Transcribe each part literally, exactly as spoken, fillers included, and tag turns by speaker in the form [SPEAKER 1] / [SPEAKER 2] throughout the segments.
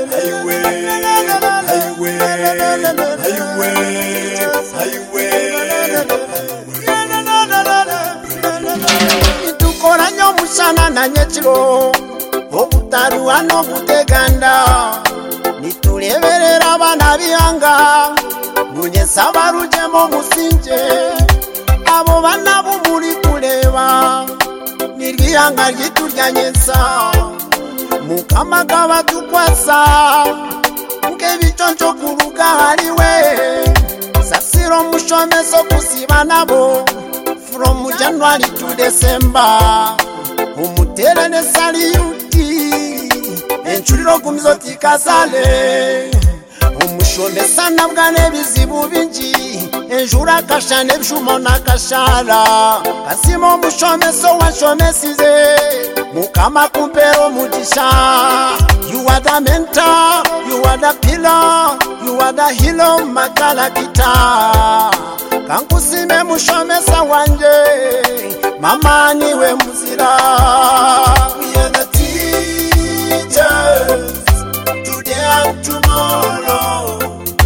[SPEAKER 1] Itukoranya omusana na nyekiro obutaruwa n'obuteganda nituleberera abana bihanga munyesa barujemo musinje abo bana bumuri kureba nirwihanga ryituryanyesa mukama kabatukwasa nkebiconco kuruga hariwe sasiro mushomeso kusiba nabo from January to December umutere ne saliyuti enchuriro kumizoti kasale umushomesa nabwa nebizibu binji enjura kashane bishumo nakashara kasimo mushomeso washomesize mukama kumpero mutisha. You are the mentor, you are the pillar, you are the hilo makala kita kankusime mushomesa wanje mama niwe muzira. We are the teachers today and tomorrow,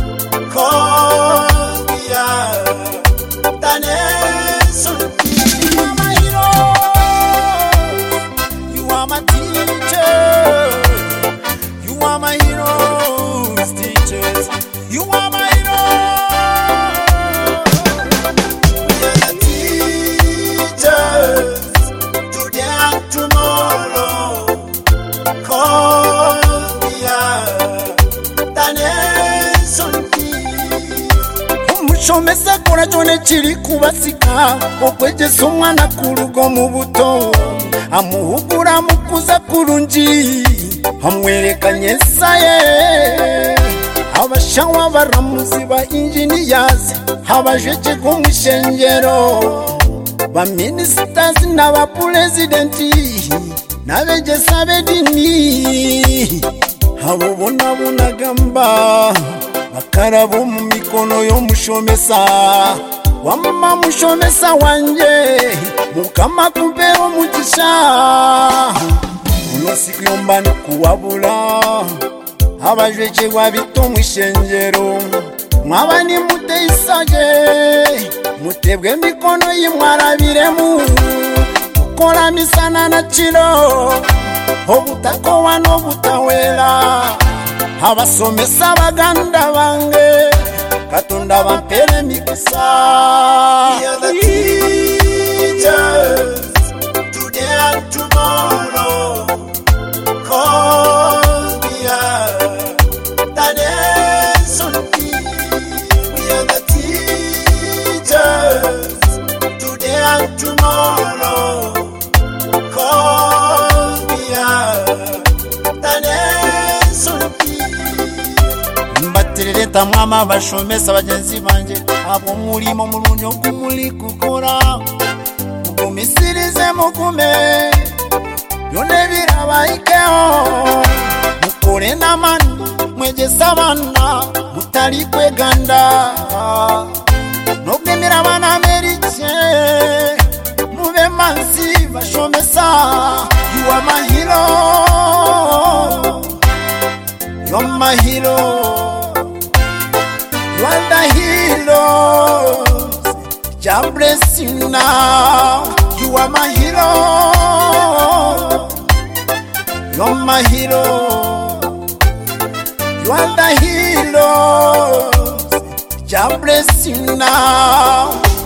[SPEAKER 1] cause we are the nation. You are my hero, you are my teacher, you are my heroes, teachers, you are my Shomesa kora chone chiri kubasika okwegesa umwana kurugo mu buto amuhugura mukuza kurunji amwerekanye saye abashawa baramuzi ba engineers abajeje kumishengero ba ministers n'aba president n'abegesa bedini abo bona bunagamba akarabu mu mikono yo mushomesa wamama mushomesa wanje mukama kumpero mugisha uno siku yombani kuwabula abajweje wabito mwishengero mwabani muteisaje mutebwe mikono yimwarabiremu ukora misana na chiro obutako wano butawela abasomesa baganda bange katonda bampere mikisa. We are the teachers today and tomorrow, cause we are the nation. We are the teachers today and tomorrow, cause we are the nation. Mbatireta mama bashomesa bagenzi banje abo murimo mulunyo kumuli kukora mumisirize mukume yone birabayikeho mukore namani mwegesa abana mutari kweganda nobwemera abana amerike mube mansi bashomesa. You are my hero, you're my hero, you are the hero. God bless you now. You are my hero, you're my hero, you are the hero. God bless you now.